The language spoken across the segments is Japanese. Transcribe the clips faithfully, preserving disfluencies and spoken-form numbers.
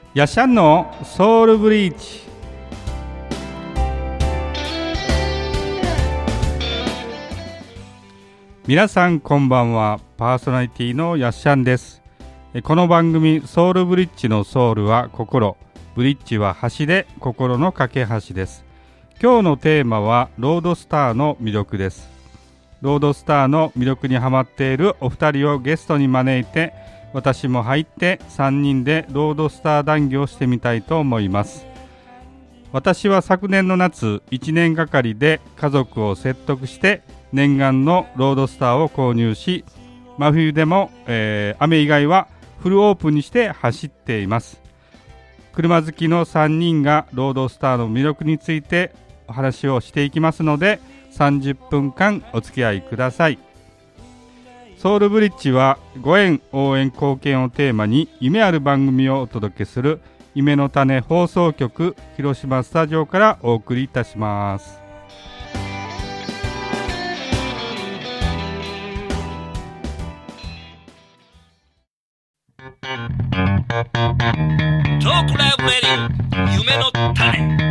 ヤシャンのソウルブリーチ。皆さんこんばんは。パーソナリティのヤッシャンです。この番組ソウルブリッジのソウルは心、ブリッジは橋で心の架け橋です。今日のテーマはロードスターの魅力です。ロードスターの魅力にハマっているお二人をゲストに招いて、私も入ってさんにんでロードスター談義をしてみたいと思います。私は昨年の夏いちねんがかりで家族を説得して念願のロードスターを購入し、真冬でも、えー、雨以外はフルオープンにして走っています。車好きのさんにんがロードスターの魅力についてお話をしていきますので、さんじゅっぷんかんお付き合いください。ソウルブリッジはご縁応援貢献をテーマに夢ある番組をお届けする夢の種放送局広島スタジオからお送りいたします。 トークライブレディオ夢の種。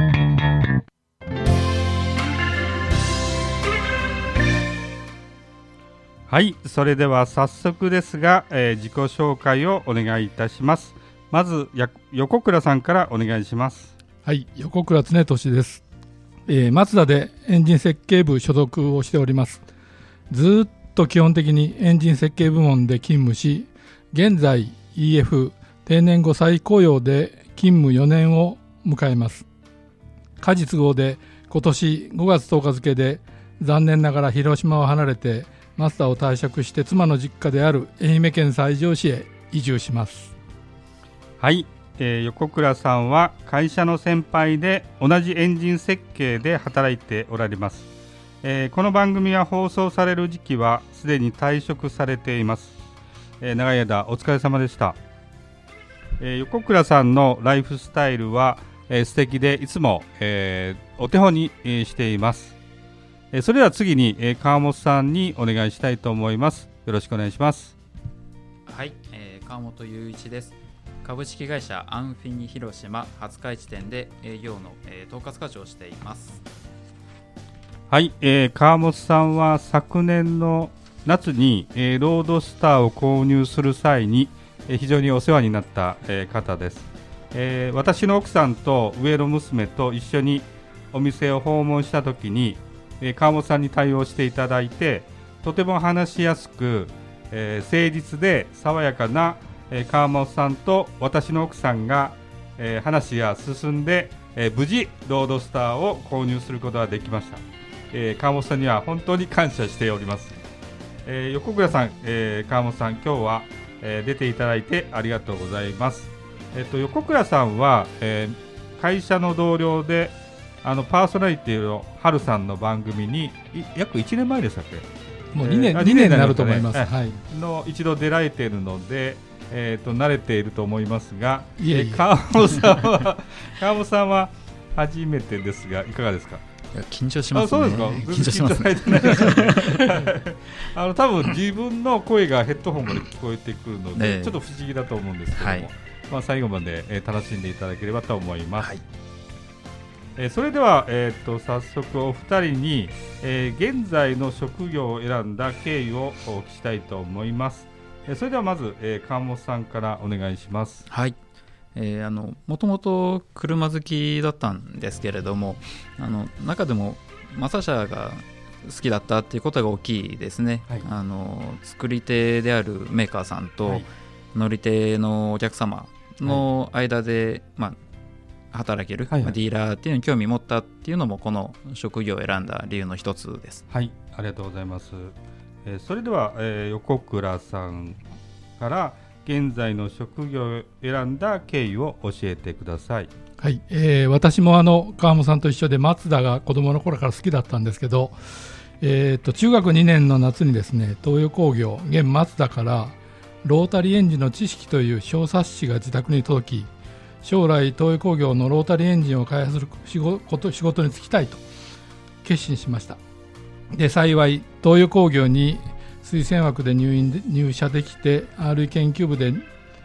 はい、それでは早速ですが、えー、自己紹介をお願いいたします。まずや横倉さんからお願いします。 はい、横倉恒俊です。えー、マツダでエンジン設計部所属をしております。ずっと基本的にエンジン設計部門で勤務し、現在 イーエフ 定年後再雇用で勤務よねんを迎えます。家事都合で今年ごがつとおか付で残念ながら広島を離れてマツダを退職して妻の実家である愛媛県西条市へ移住します。 はい、えー、横倉さんは会社の先輩で同じエンジン設計で働いておられます。えー、この番組が放送される時期はすでに退職されています。えー、長い間お疲れ様でした。えー、横倉さんのライフスタイルは、えー、素敵でいつも、えー、お手本に、えー、しています。えー、それでは次に、えー、川本さんにお願いしたいと思います。よろしくお願いします。 はい、えー、川本雄一です。株式会社アンフィニ広島廿日市店で営業の、えー、統括課長をしています。 はい、えー、川本さんは昨年の夏に、えー、ロードスターを購入する際に、えー、非常にお世話になった、えー、方です。えー、私の奥さんと上の娘と一緒にお店を訪問した時に、えー、川本さんに対応していただいて、とても話しやすく、えー、誠実で爽やかな、えー、川本さんと私の奥さんが、えー、話が進んで、えー、無事ロードスターを購入することができました。えー、川本さんには本当に感謝しております。えー、横倉さん、えー、川本さん、今日は、えー、出ていただいてありがとうございます。えっと、横倉さんは、えー、会社の同僚であのパーソナリティの春さんの番組に約いちねんまえでしたっけ？ もうにねん、えー、にねんになると思います。はい、 の一度出られているので、えー、と慣れていると思いますが、 いえいえ、 えー、川本さんは川本さんは初めてですがいかがですか？ いや緊張しますね。 あ、そうですか。 緊張しますね。 あの多分自分の声がヘッドホンまで聞こえてくるので、 ね、 ちょっと不思議だと思うんですけども、はい、まあ、最後まで、えー、楽しんでいただければと思います。はい、えー、それでは、えー、と早速お二人に、えー、現在の職業を選んだ経緯をお聞きしたいと思います。えー、それではまず、えー、川本さんからお願いします。 はい、えー、あのもともと車好きだったんですけれども、あの中でもマサ車が好きだったっていうことが大きいですね。はい、あの作り手であるメーカーさんと、はい、乗り手のお客様の間で、はい、まあ、働ける、はいはい、ディーラーっていうのに興味持ったっていうのもこの職業を選んだ理由の一つです。 はい、ありがとうございます。えー、それでは、えー、横倉さんから現在の職業を選んだ経緯を教えてください。 はい、えー、私もあの川本さんと一緒でマツダが子供の頃から好きだったんですけど、えー、と中学にねんの夏にですね、東洋工業現マツダからロータリーエンジンの知識という小冊子が自宅に届き、将来東洋工業のロータリーエンジンを開発する仕事、仕事に就きたいと決心しました。で、幸い東洋工業に推薦枠で 入, 院で入社できて アールイー 研究部で、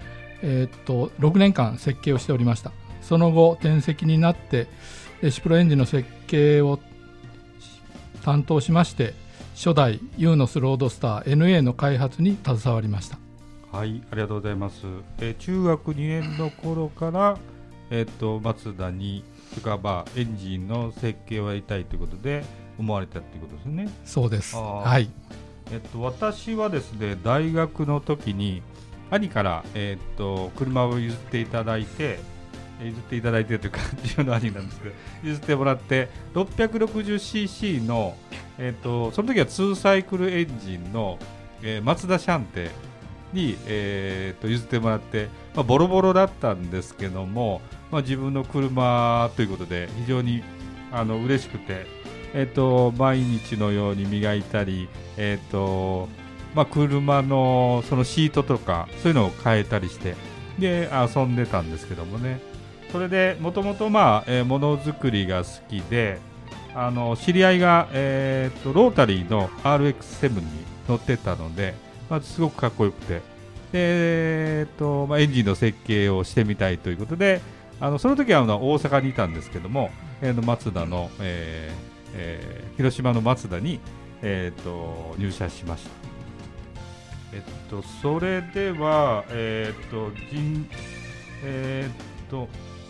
えー、っとろくねんかん設計をしておりました。その後転籍になってエシプロエンジンの設計を担当しまして、初代ユーノスロードスター エヌエー の開発に携わりました。 はい、ありがとうございます。えー、中学にねんの頃から、えー、とマツダにとか、まあ、エンジンの設計をやりたいということで思われたということですね。 そうです。はい。 えっと、私はですね、大学の時に兄から、えっと、車を譲っていただいて、譲っていただいてというか自分の兄なんですけど、譲ってもらって ろっぴゃくろくじゅうシーシー の、えっと、その時はツーサイクルエンジンの、えー、マツダシャンテに、えー、と譲ってもらって、まあ、ボロボロだったんですけども、まあ、自分の車ということで非常にあの嬉しくて、えー、と毎日のように磨いたり、えーとまあ、車のそのシートとかそういうのを変えたりしてで遊んでたんですけどもね。それでもともとものづくりが好きで、あの知り合いが、えー、とロータリーの アールエックスセブン に乗ってたので、まあ、すごくかっこよくて、で、えーとまあ、エンジンの設計をしてみたいということで、あのその時はあの大阪にいたんですけども、えー、とマツダの、えーえー、広島のマツダに、えー、と入社しました。えっと、それでは、えー、と人えー、と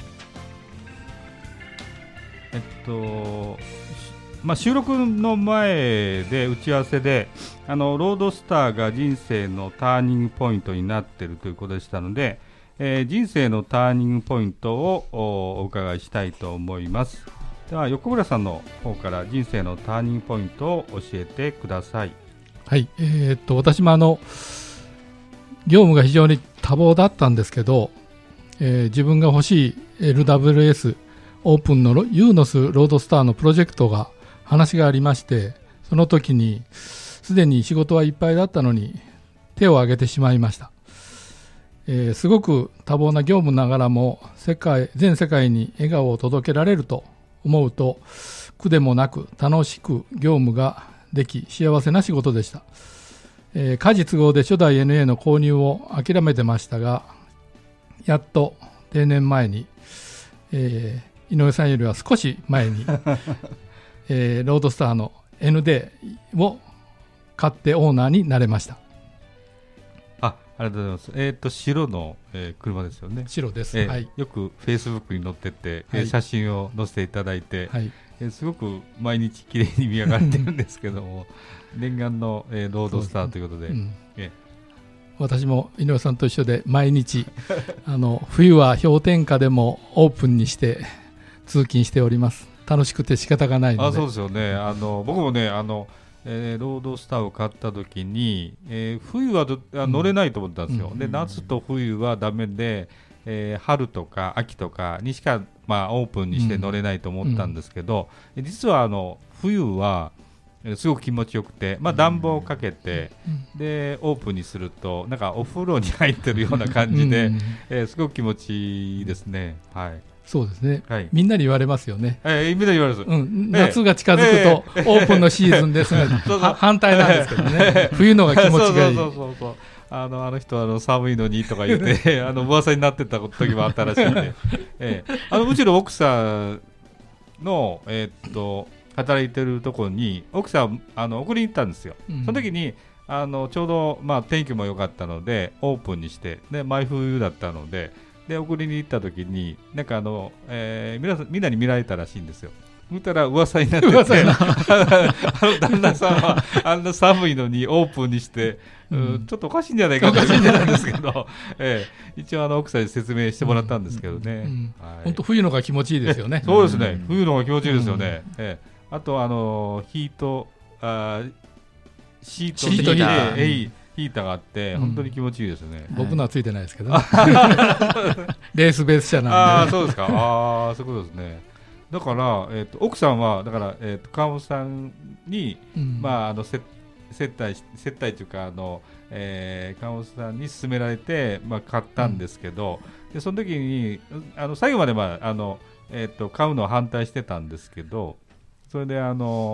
えっとまあ、収録の前で打ち合わせであのロードスターが人生のターニングポイントになっているということでしたので、えー、人生のターニングポイントを お, お伺いしたいと思います。では横村さんの方から人生のターニングポイントを教えてください。 はい、えー、っと私もあの業務が非常に多忙だったんですけど、えー、自分が欲しい エルダブリューエス オープンのユーノスロードスターのプロジェクトが話がありまして、その時にすでに仕事はいっぱいだったのに手を挙げてしまいました。えー、すごく多忙な業務ながらも世界全世界に笑顔を届けられると思うと、苦でもなく楽しく業務ができ幸せな仕事でした。えー、家事都合で初代 エヌエー の購入を諦めてましたが、やっと定年前に、えー井上さんよりは少し前に、えー、ロードスターの エヌディー を買ってオーナーになれました。 あ、ありがとうございます。えー、と白の、えー、車ですよね。 白です、 えーはい、 よくフェイスブックに載ってて、 はい、 写真を載せていただいて、 はい、 えー、すごく毎日綺麗に見上がってるんですけども念願の、えー、ロードスターということで、うんえー私も井上さんと一緒で毎日あの冬は氷点下でもオープンにして通勤しております。楽しくて仕方がないので。 あ、そうですよね。あの僕もねあの、えー、ロードスターを買った時に、えー、冬はど乗れないと思ったんですよ、うん、で夏と冬はダメで、えー、春とか秋とかにしか、まあ、オープンにして乗れないと思ったんですけど、うん、実はあの冬はすごく気持ちよくて、まあ、暖房をかけて、うん、でオープンにするとなんかお風呂に入ってるような感じで、うんえー、すごく気持ちいいですね。はい、 そうですね、はい、みんなに言われますよね、 えー、みんなに言われます、 うん、夏が近づくと、えー、オープンのシーズンですが、えー、反対なんですけどね、えー、冬のが気持ちがいい。 そうそうそうそうあのあの人はあの寒いのにとか言ってあの噂になってた時もあったらしいんで、えー、あのうちの奥さんの、えー、っと働いてるところに奥さんあの送りに行ったんですよ、うん、その時にあのちょうど、まあ、天気も良かったのでオープンにしてで毎冬だったのでで送りに行った時になんかあの、えー、皆さんみんなに見られたらしいんですよ。見たら噂になっててあの旦那さんはあんな寒いのにオープンにして、うん、ちょっとおかしいんじゃないかおかしいんじゃないですけど、ええ、一応あの奥さんに説明してもらったんですけどね、うんうんはい、本当冬のが気持ちいいですよね。 そうですね、うん、冬のが気持ちいいですよね、うんええ、あとあのヒートあシートにヒーター、えいヒーターがあって本当に気持ちいいですよね、 うん、僕のはついてないですけど、ね、レースベース車なんで。 ああそうですかああそういうことですね。だから、えー、と奥さんはだから、えー、と川本さんに、うんまあ、あの接待接待というかあの、えー、川本さんに勧められて、まあ、買ったんですけど、うん、でその時にあの最後まで、まああのえー、と買うのを反対してたんですけどそれであの、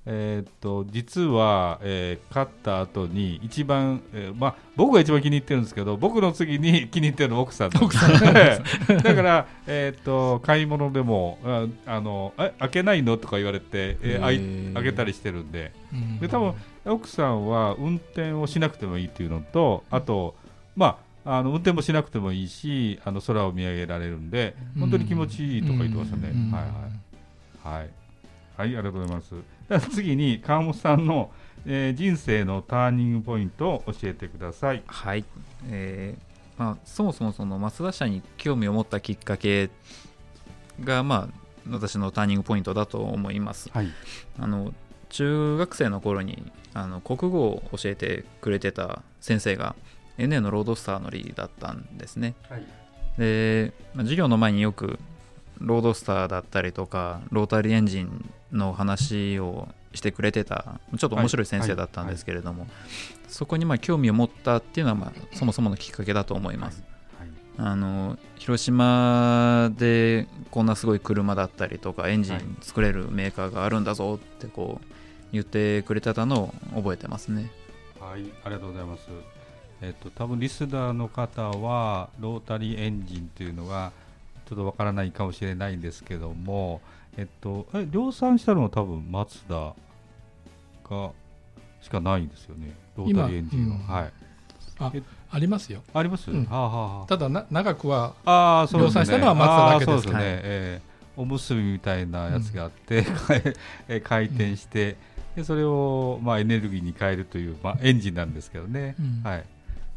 えー、っと実は、えー、勝った後に一番、えーまあ、僕が一番気に入ってるんですけど、僕の次に気に入ってるのは奥さんなんですだから、えー、っと買い物でも あ, あのえ開けないのとか言われて、えー、開けたりしてるんで、で多分奥さんは運転をしなくてもいいっていうのと、あとまああの運転もしなくてもいいし、あの空を見上げられるんで本当に気持ちいいとか言ってましたね。はいはいはい、はい、ありがとうございます。では次に川本さんの、えー、人生のターニングポイントを教えてください。 はい、えーまあ、そもそもそのマツダ車に興味を持ったきっかけが、まあ、私のターニングポイントだと思います。はい、あの中学生の頃にあの国語を教えてくれてた先生が エヌエー のロードスター乗りだったんですね。はい、で、まあ、授業の前によくロードスターだったりとかロータリーエンジンの話をしてくれてたちょっと面白い先生だったんですけれども、はいはいはい、そこにまあ興味を持ったっていうのはまあそもそものきっかけだと思います。はいはい、あの広島でこんなすごい車だったりとかエンジン作れるメーカーがあるんだぞってこう言ってくれてたのを覚えてますね。 はい、ありがとうございます。えっと多分リスナーの方はロータリーエンジンというのがちょっとわからないかもしれないんですけども、えっとえ量産したのは多分マツダがしかないんですよね、ロータリーエンジンは。うん、はい、 あ, ありますよ。 あります、うん、はあはあ、 ただな長くはあ量産したのはマツダだけです。 そうですね、はい、えー、おむすびみたいなやつがあって、うん、回転して、うん、でそれを、まあ、エネルギーに変えるという、まあ、エンジンなんですけどね。うん、はい、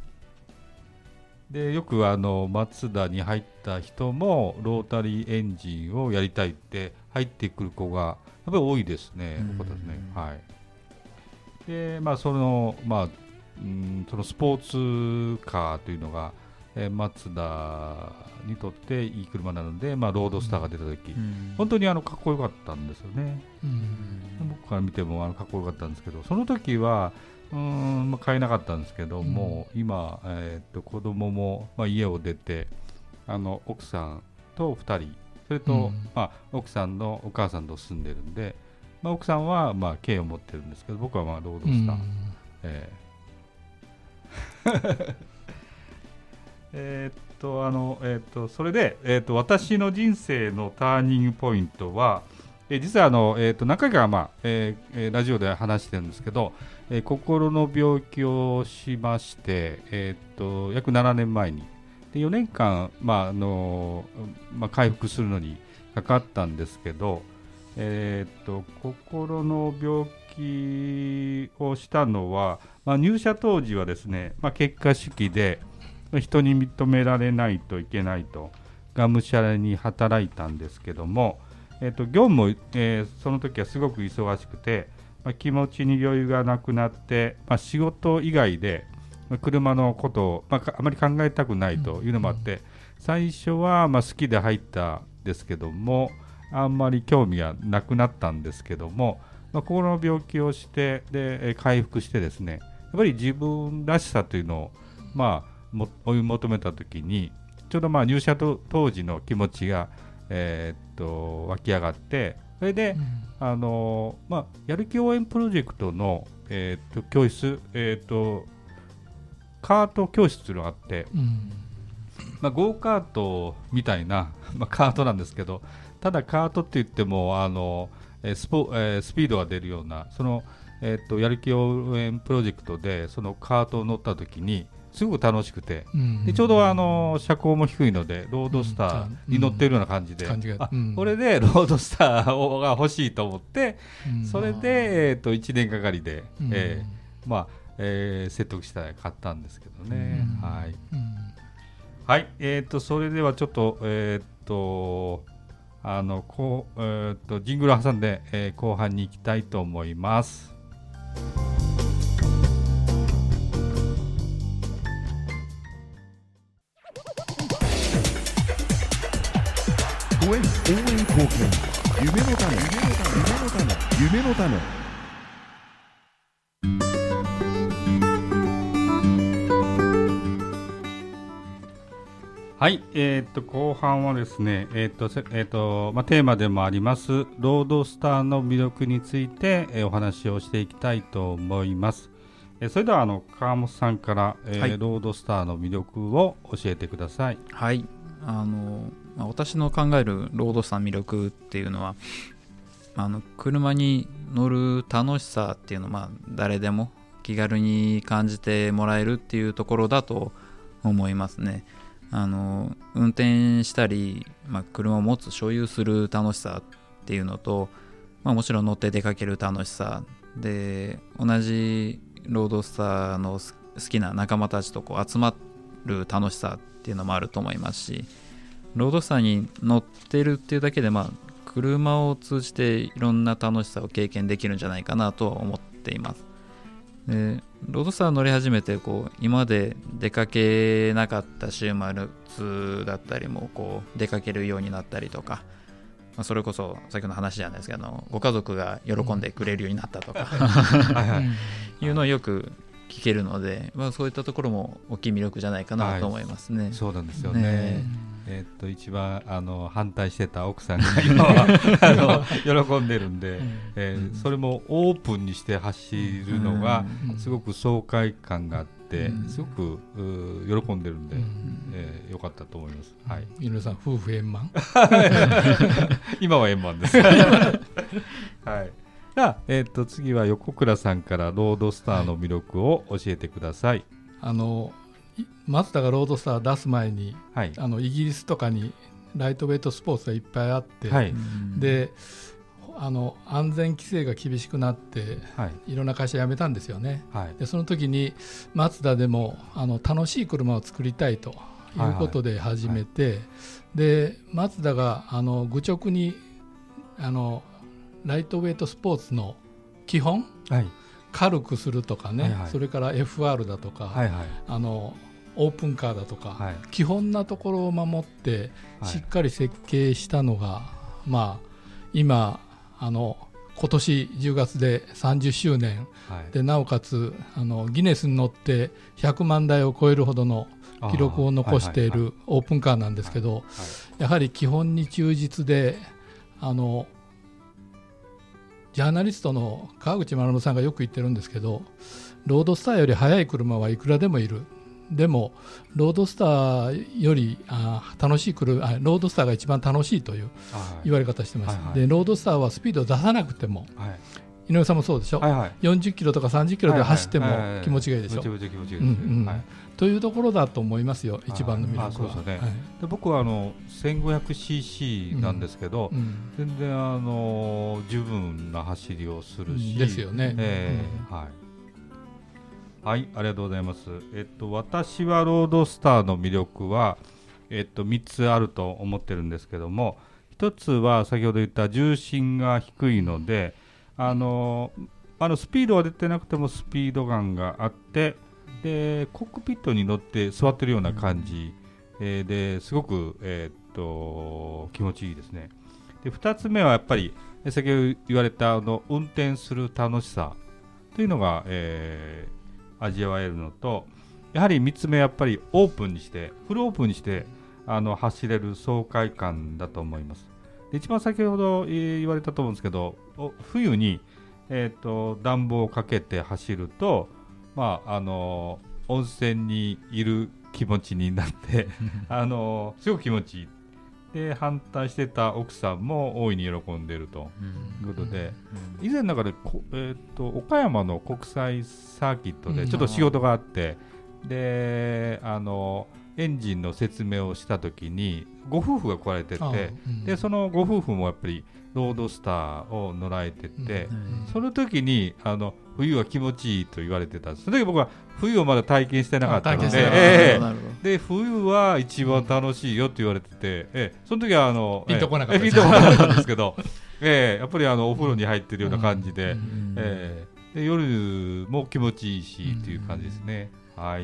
でよくあのマツダに入った人もロータリーエンジンをやりたいって入ってくる子がやっぱり多いですね。うん、ですね、はい、でまあそのまあうんそのスポーツカーというのが、えー、マツダにとっていい車なので、まあ、ロードスターが出た時、うん、本当にあのかっこよかったんですよね。うん、僕から見てもあのかっこよかったんですけど、その時はうーん、まあ、買えなかったんですけども、うん、今、えー、っと子供も、まあ、家を出てあの奥さんとふたり、それと、うんまあ、奥さんのお母さんと住んでるんで、まあ、奥さんは、まあ、軽を持ってるんですけど、僕は、まあ、ロードスター、うんえーえっとあのえー、っとそれで、えー、っと私の人生のターニングポイントは、えー、実はあの、えー、っと何回か、まあえー、ラジオで話してるんですけど、えー、心の病気をしまして、えー、っと約ななねんまえにでよねんかん、まああのまあ、回復するのにかかったんですけど、えー、っと心の病気をしたのは、まあ、入社当時はですね、まあ、結果主義で人に認められないといけないとがむしゃらに働いたんですけども、えー、と業務も、えー、その時はすごく忙しくて、まあ、気持ちに余裕がなくなって、まあ、仕事以外で、まあ、車のことを、まあ、あまり考えたくないというのもあって、うん、最初はまあ好きで入ったんですけどもあんまり興味がなくなったんですけども、まあ、心の病気をしてで回復してですね、やっぱり自分らしさというのを、まあ、も追い求めたときにちょうどまあ入社と当時の気持ちが、えー、っと湧き上がって、それで、うんあのまあ、やる気応援プロジェクトの、えー、っと教室、えー、っとカート教室というのがあって、うんまあ、ゴーカートみたいな、まあ、カートなんですけど、ただカートって言ってもあのスポ、えー、スピードが出るようなその、えー、っとやる気応援プロジェクトでそのカートを乗った時にすごく楽しくて、うん、でちょうどあの車高も低いのでロードスターに乗っているような感じで、うん、あ、うん、これでロードスターが欲しいと思って、うん、それで、えー、といちねんかかりで、うんえーまあえー、説得したら買ったんですけどね、うん、はい、うん、はい、えー、とそれではちょっとえっ、ー、とあのこう、えー、とジングルを挟んで、えー、後半に行きたいと思います。 応援貢献、夢のため、夢のため、夢のため。 はい、えー、と後半はですね、えーとえーとまあ、テーマでもありますロードスターの魅力について、えー、お話をしていきたいと思います。えー、それではあの川本さんから、えーはい、ロードスターの魅力を教えてください。 はい、あのまあ、私の考えるロードスターの魅力っていうのは、あの車に乗る楽しさっていうのは、まあ、誰でも気軽に感じてもらえるっていうところだと思いますね。あの運転したり、まあ、車を持つ所有する楽しさっていうのと、まあ、もちろん乗って出かける楽しさで、同じロードスターの好きな仲間たちとこう集まる楽しさっていうのもあると思いますし、ロードスターに乗ってるっていうだけで、まあ、車を通じていろんな楽しさを経験できるんじゃないかなとは思っています。でロードスター乗り始めてこう今まで出かけなかった週末だったりもこう出かけるようになったりとか、まあ、それこそ先ほどの話じゃないですけど、ご家族が喜んでくれるようになったとかいうのをよく聞けるので、まあ、そういったところも大きい魅力じゃないかなと思いますね。 はい、そうなんですよね。ねえー、っと一番あの反対してた奥さんが今はあの喜んでるんで、えー、それもオープンにして走るのがすごく爽快感があってすごく喜んでるんで、えー、よかったと思います。はい、 井上さん夫婦円満今は円満です。はい、じゃあ、えー、っと次は横倉さんからロードスターの魅力を教えてください。はい、 あのマツダがロードスター出す前に、はい、あのイギリスとかにライトウェイトスポーツがいっぱいあって、はい、であの安全規制が厳しくなって、はい、いろんな会社辞めたんですよね。はい、でその時にマツダでもあの楽しい車を作りたいということで始めて、はいはいはい、でマツダがあの愚直にあのライトウェイトスポーツの基本、はい、軽くするとかね、はいはい、それから エフアール だとか、はいはい、あのオープンカーだとか、はい、基本なところを守ってしっかり設計したのが、はい、まあ、今あの今年じゅうがつでさんじゅっしゅうねん、はい、でなおかつあのギネスに乗ってひゃくまんだいを超えるほどの記録を残しているオープンカーなんですけど、はいはいはい、やはり基本に忠実で、あのジャーナリストの川口学さんがよく言ってるんですけど、ロードスターより速い車はいくらでもいる、でもロードスターよりあ楽しい車、ロードスターが一番楽しいという言われ方してます。はいはい、でロードスターはスピードを出さなくても、はい、井上さんもそうでしょ、はいはい、よんじゅっキロとかさんじゅっキロで走っても気持ちがいいでしょ。というところだと思いますよ、一番の魅力は。 そうですね。はい、で僕はあの せんごひゃくシーシー なんですけど、うんうん、全然あの十分な走りをするし、 ですよね。 えーうん、はいはい、ありがとうございます。えっと、私はロードスターの魅力は、えっと、みっつあると思ってるんですけども、ひとつは先ほど言った重心が低いので、あのあのスピードは出てなくてもスピード感があって、でコックピットに乗って座ってるような感じ、うん、えー、ですごく、えー、っと気持ちいいですね。でふたつめはやっぱり先ほど言われたあの運転する楽しさというのが、えー味わえるのと、やはりみっつめやっぱりオープンにしてフルオープンにしてあの走れる爽快感だと思います。で一番先ほど言われたと思うんですけど、冬に、えー、と暖房をかけて走ると、まあ、あの温泉にいる気持ちになってあのすごく気持ちいい。で反対してた奥さんも大いに喜んでいるということで、以前の中で、えー、と岡山の国際サーキットでちょっと仕事があって、であのエンジンの説明をした時にご夫婦が来られてて、でそのご夫婦もやっぱりロードスターを乗られてて、その時にあの冬は気持ちいいと言われてたんです。その時僕は冬をまだ体験してなかったので、えー、で冬は一番楽しいよって言われてて、えー、その時はあのピンとこなかった、 えー、ピンとこなかったんですけど、えー、やっぱりあのお風呂に入ってるような感じで、えー、で夜も気持ちいいしっていう感じですね。はい。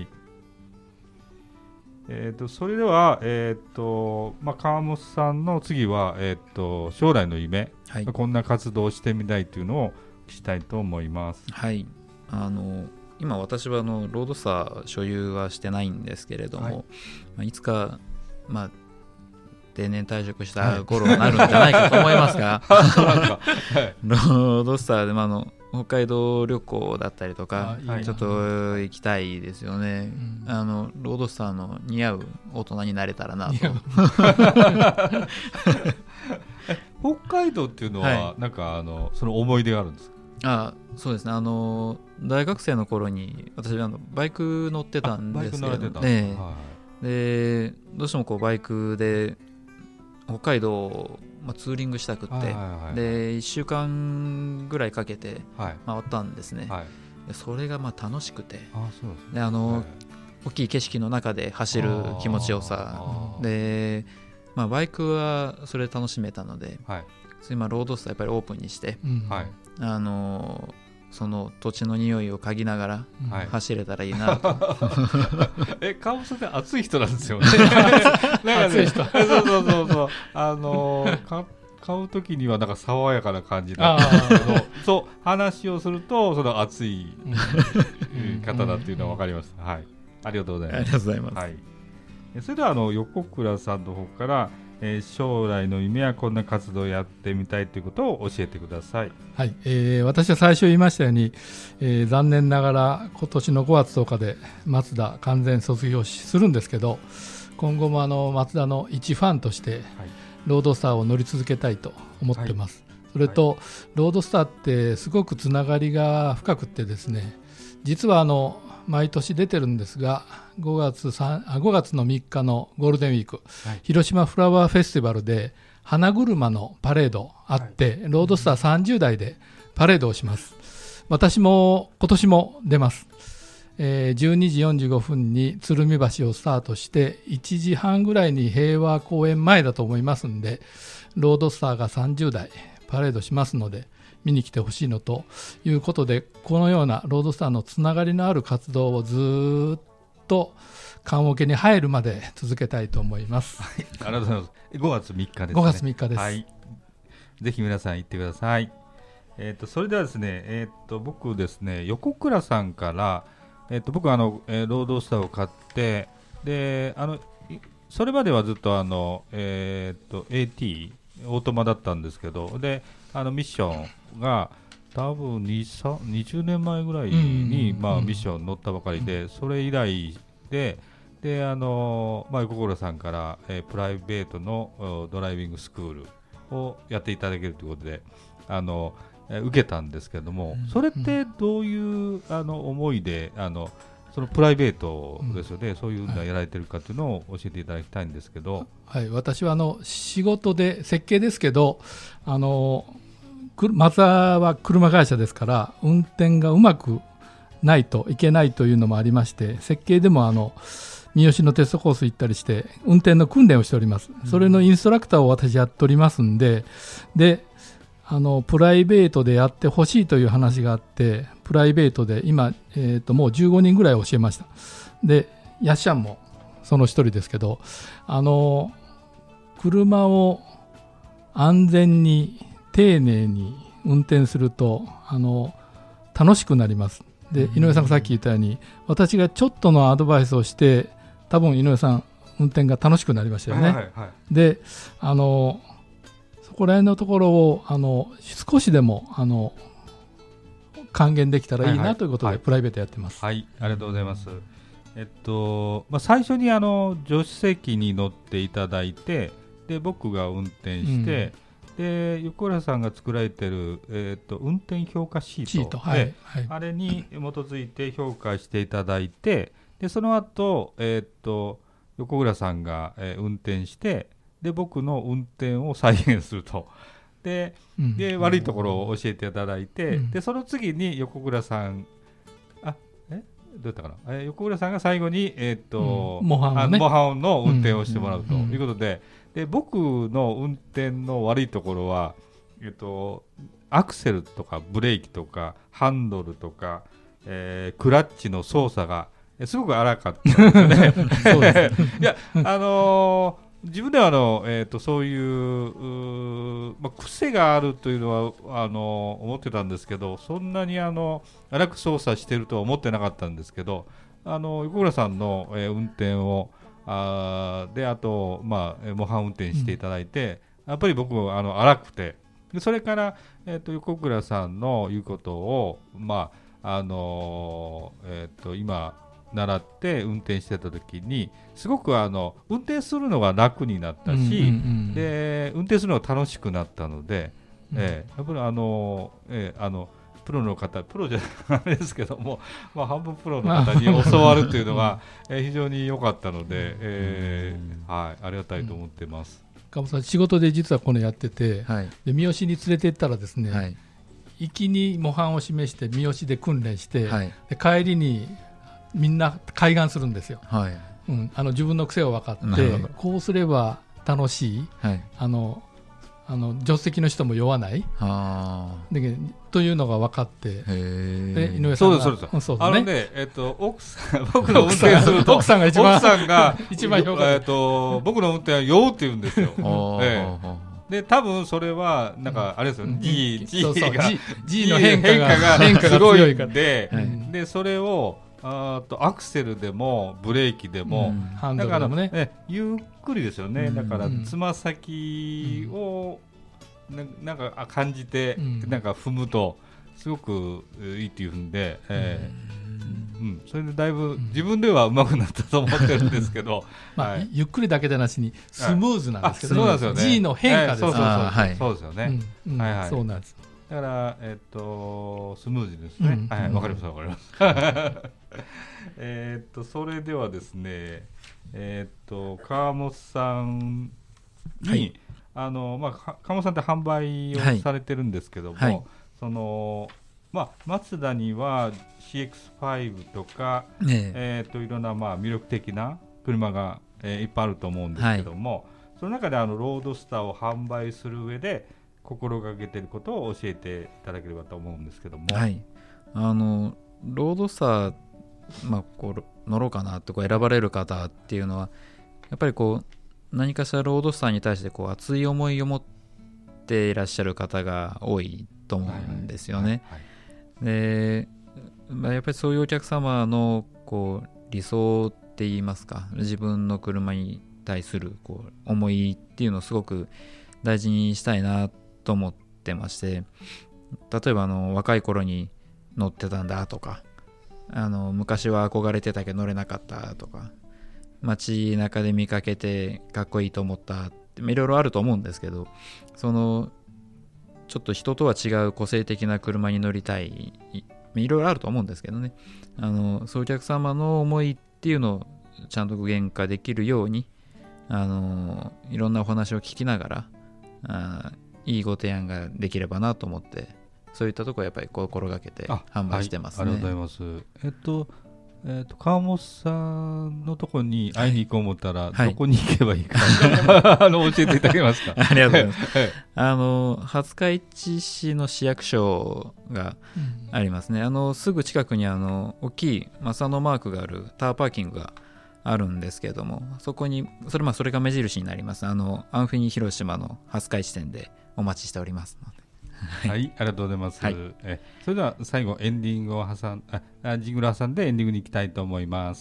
えー、とそれでは、えーとまあ、川本さんの次は、えー、と将来の夢、はい、こんな活動をしてみたいというのを聞きたいと思います。 はい、あの今私はあのロードスター所有はしてないんですけれども、はい、まあ、いつかまあ定年退職した頃になるんじゃないかと思いますが、ロードスターで、まあ、あの北海道旅行だったりとかちょっと行きたいですよね、うん、あのロードスターの似合う大人になれたらなと。 北海道っていうのは、はい、なんかあのその思い出があるんですか？ あ、そうですね、あの大学生の頃に私はあのバイク乗ってたんですけど、バイク乗られてたんですか？はい、でどうしてもこうバイクで北海道を、まあ、ツーリングしたくって、はいはいはい、でいっしゅうかんぐらいかけて回ったんですね、はい、でそれがまあ楽しくて、あ、そうですね、であの、はい、大きい景色の中で走る気持ちよさで、まあ、バイクはそれ楽しめたので、はい、今ロードスターやっぱりオープンにして、うん、あのその土地の匂いを嗅ぎながら走れたらいいなと、はい、 え、川本さん熱い人なんですよね。なんかね、そうそうそうそう、あのか買うときにはなんか爽やかな感じだったんですけど、そう話をするとその熱い方だっていうのは分かります。はい、ありがとうございます。 ありがとうございます。 はい、それではあの横倉さんの方から、えー、将来の夢やこんな活動をやってみたいということを教えてください。 はい、えー、私は最初言いましたように、えー、残念ながら今年のごがつとおかでマツダ完全卒業するんですけど、今後もあのマツダの一ファンとして、はい、ロードスターを乗り続けたいと思ってます、はい、それと、はい、ロードスターってすごくつながりが深くってですね、実はあの毎年出てるんですが、ごがつのみっかのゴールデンウィーク、はい、広島フラワーフェスティバルで花車のパレードあって、はい、ロードスターさんじゅうだいでパレードをします。私も今年も出ます、えー、じゅうにじよんじゅうごふんに鶴見橋をスタートしていちじはんぐらいに平和公園前だと思いますんで、ロードスターがさんじゅうだいパレードしますので見に来てほしいのということで、このようなロードスターのつながりのある活動をずっと棺桶に入るまで続けたいと思います。 はい、ありがとうございます。ごがつみっかですね。 ごがつみっかです。 はい、ぜひ皆さん行ってください。えー、とそれではですね、えー、と僕ですね、横倉さんから、えー、と僕はあの、えー、ロードスターを買って、であのそれまではずっとあの、えー、と エーティー オートマだったんですけど、であのミッションが多分にじゅうねんまえぐらいに、まあ、ミッション乗ったばかりで、それ以来で、であの、まあ、横倉さんから、えー、プライベートのドライビングスクールをやっていただけるということであの、えー、受けたんですけれども、それってどういうあの思いであのそのプライベートですよね、うん、そういうのをやられてるかというのを教えていただきたいんですけど、 はい、私はあの仕事で設計ですけど、あのマツダは車会社ですから運転がうまくないといけないというのもありまして、設計でもあの三好のテストコース行ったりして運転の訓練をしております、うん、それのインストラクターを私やっておりますんで、であのプライベートでやってほしいという話があって、プライベートで今、えー、ともうじゅうごにんぐらい教えました。でヤッシャンもその一人ですけど、あの車を安全に丁寧に運転するとあの楽しくなります。で井上さんがさっき言ったように、私がちょっとのアドバイスをして多分井上さん運転が楽しくなりましたよね、はいはいはい、であのそこら辺のところをあの少しでもあの還元できたらいいなということで、はいはい、プライベートやってます。 はい、ありがとうございます。えっとまあ、最初にあの助手席に乗っていただいて、で僕が運転して、うん、で横倉さんが作られている、えー、と運転評価シート、シート、はいはい、あれに基づいて評価していただいて、でその後、えー、と横倉さんが、えー、運転して、で僕の運転を再現すると、で、うん、で悪いところを教えていただいて、うん、でその次に横倉さんあえどうやったかな、えー、横倉さんが最後に、えーとうん、模範をね、 模範の運転をしてもらうということで、で僕の運転の悪いところは、えーと、アクセルとかブレーキとかハンドルとか、えー、クラッチの操作がすごく荒かったんですよね。そうです。いや、あのー自分ではあの、えー、とそういう、う、まあ、癖があるというのはあの思ってたんですけど、そんなにあの荒く操作しているとは思ってなかったんですけど、あの横倉さんの、えー、運転をあであと、まあ、模範運転していただいて、うん、やっぱり僕あの荒くてでそれから、えー、と横倉さんの言うことを、まああのーえー、と今習って運転してた時にすごくあの運転するのが楽になったし、うんうんうん、で運転するのが楽しくなったので、うんえー、やっぱりあの、えー、あのプロの方プロじゃないですけども、まあ、半分プロの方に教わるというのが、えー、非常に良かったので、えーはい、ありがたいと思ってます。 川本さん仕事で実はこのやってて、はい、で三好に連れて行ったらですね、はい、行きに模範を示して三好で訓練して、はい、で帰りにみんな開眼するんですよ、はいうん、あの自分の癖を分かってこうすれば楽しい、はい、あのあの助手席の人も酔わないでというのが分かってで井上さんがそうですそうです、そうですね、あのね、えっと、奥さん僕の運転すると奥さんが一番奥さんが一番評価、 えっと、僕の運転は酔うって言うんですよええ、で多分それはなんかあれですよね、うん、G, G が G, G の変化が変化が強いからで、はい、でそれをあとアクセルでもブレーキでも、うん、 ハンドルでもね、 ねゆっくりですよね、うん、だからつま先を、うん、な, なんか感じて、うん、なんか踏むとすごくいいっていうんで、えーうんうん、それでだいぶ自分では上手くなったと思ってるんですけど、 まあはい、ゆっくりだけでなしにスムーズなんですけど、 はい、そうなんですよね、 G の変化ですよね、 はい、そうですよね、 うんうんはいはい、そうなんです。 だから、えー、とスムーズですね、うんはい、わかりますわかりますえっとそれではですね、えっ、ー、と川本さんに、はい、あのまあ、川本さんって販売をされてるんですけども、はいはい、そのまあ、マツダには シーエックスファイブ とか、ねえー、といろんなまあ魅力的な車が、えー、いっぱいあると思うんですけども、はい、その中であのロードスターを販売する上で心がけていることを教えていただければと思うんですけども、 はい、あのロードスター、まあ、こう乗ろうかなってこう選ばれる方っていうのはやっぱりこう何かしらロードスターに対してこう熱い思いを持っていらっしゃる方が多いと思うんですよね。で、まあ、やっぱりそういうお客様のこう理想って言いますか、自分の車に対するこう思いっていうのをすごく大事にしたいなと思ってまして、例えばあの若い頃に乗ってたんだとか、あの昔は憧れてたけど乗れなかったとか、街中で見かけてかっこいいと思ったっていろいろあると思うんですけど、そのちょっと人とは違う個性的な車に乗りたい、いろいろあると思うんですけどね、あのそういうお客様の思いっていうのをちゃんと具現化できるように、あのいろんなお話を聞きながら、あいいご提案ができればなと思って、そういったところをやっぱり心がけて販売してますね。 あ、はい、ありがとうございます。えっとえー、と川本さんのところに会いに行こう思ったら、はい、どこに行けばいいか、はい、あの教えていただけますか。 ありがとうございます、はい、あの廿日市市の市役所がありますね、うん、あのすぐ近くにあの大きいマサのマークがあるタワーパーキングがあるんですけれども、そこにそれ、まあ、それが目印になります。あのアンフィニ広島の廿日市店でお待ちしておりますので。 はい、はい、ありがとうございます、はい、えそれでは最後エンディングを挟んあジングルを挟んでエンディングに行きたいと思います。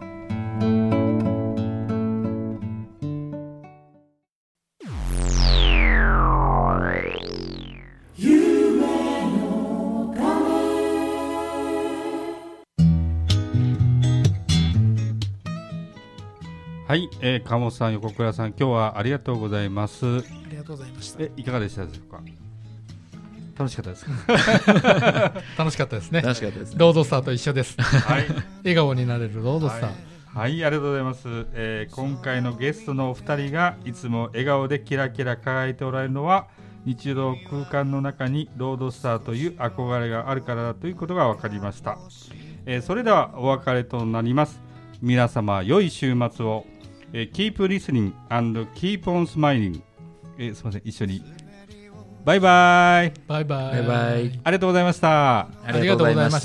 はい、えー、川本さん、横倉さん、今日はありがとうございます。ありがとうございました。 えいかがでしたでしょうか。楽しかったですか。 楽しかったですね。 楽しかったですね。 ロードスターと一緒です。 はい、 笑顔になれるロードスター。はい、 はい、ありがとうございます。えー、今回のゲストのお二人がいつも笑顔でキラキラ輝いておられるのは、日常空間の中にロードスターという憧れがあるからだということが分かりました。えー、それではお別れとなります。皆様良い週末を。えー、Keep listening and keep on smiling。えー、すみません、一緒にバイバイバイバイバイバイ。 ありがとうございました。 ありがとうございました。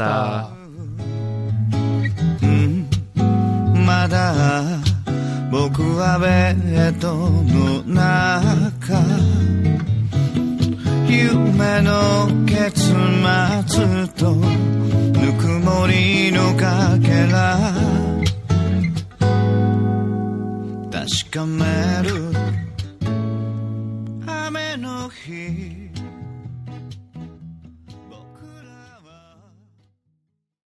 うん、まだ僕はベッドの中、夢の結末とぬくもりのかけら、 かめる